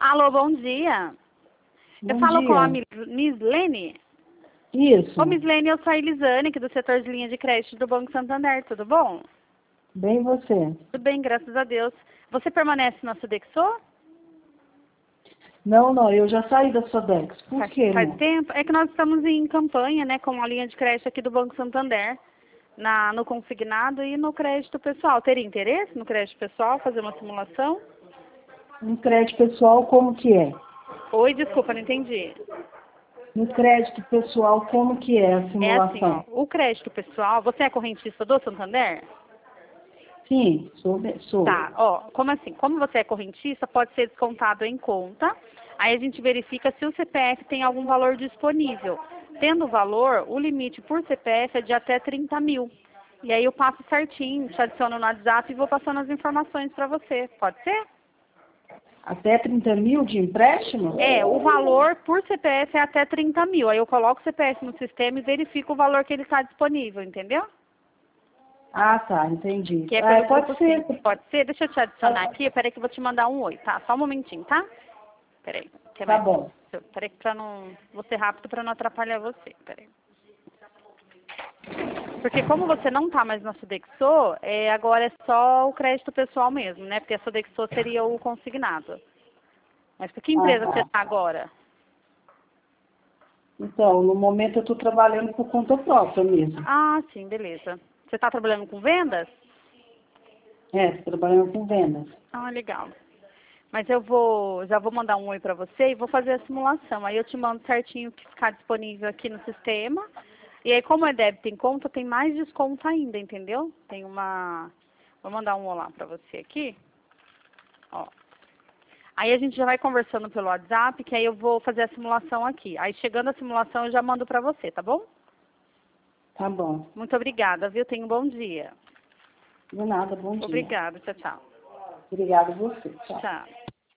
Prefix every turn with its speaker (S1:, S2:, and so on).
S1: Alô, bom dia. Eu
S2: Bom
S1: falo com a
S2: dia.
S1: Miss Lene.
S2: Isso.
S1: Ô, Miss Lene, eu sou a Elisane, aqui do setor de linha de crédito do Banco Santander, tudo bom?
S2: Bem você.
S1: Tudo bem, graças a Deus. Você permanece na Sodexo?
S2: Não, eu já saí da Sodex. Por quê,
S1: Faz
S2: irmão?
S1: tempo? É que nós estamos em campanha, né, com a linha de crédito aqui do Banco Santander, no consignado e no crédito pessoal. Teria interesse no crédito pessoal, fazer uma simulação?
S2: No crédito pessoal, como que é?
S1: Oi, desculpa, não entendi.
S2: No crédito pessoal, como que é a
S1: É assim, ó,
S2: simulação?
S1: o crédito pessoal, você é correntista do Santander?
S2: Sim, sou.
S1: Tá, ó, como assim? Como você é correntista, pode ser descontado em conta, aí a gente verifica se o CPF tem algum valor disponível. Tendo valor, o limite por CPF é de até 30 mil. E aí eu passo certinho, te adiciono no WhatsApp e vou passando as informações para você. Pode ser?
S2: Até 30 mil de empréstimo?
S1: É, o valor por CPF é até 30 mil. Aí eu coloco o CPF no sistema e verifico o valor que ele está disponível, entendeu?
S2: Ah, tá, entendi.
S1: Que é pelo
S2: Pode
S1: Grupo
S2: ser.
S1: Simples. Pode ser? Deixa eu te adicionar aqui. Peraí que eu vou te mandar um oi, tá? Só um momentinho, tá? Peraí. Quer
S2: Tá
S1: mais?
S2: bom.
S1: Peraí pra não... Vou ser rápido pra não atrapalhar você. Peraí. Porque como você não tá mais na Sodexo, agora é só o crédito pessoal mesmo, né? Porque a Sodexo seria o consignado. Mas por que
S2: Ah,
S1: empresa você
S2: tá.
S1: tá agora?
S2: Então, no momento eu estou trabalhando por conta própria mesmo.
S1: Ah, sim, beleza. Você tá trabalhando com vendas?
S2: Estou trabalhando com vendas.
S1: Ah, legal. Mas já vou mandar um oi pra você e vou fazer a simulação. Aí eu te mando certinho o que ficar disponível aqui no sistema. E aí, como é débito em conta, tem mais desconto ainda, entendeu? Tem uma... Vou mandar um olá pra você aqui. Ó. Aí a gente já vai conversando pelo WhatsApp, que aí eu vou fazer a simulação aqui. Aí chegando a simulação eu já mando pra você, tá bom?
S2: Tá bom.
S1: Muito obrigada, viu? Tenha um bom dia.
S2: De nada, bom dia.
S1: Obrigada. Tchau, tchau.
S2: Obrigada a você. Tchau.
S1: Tchau.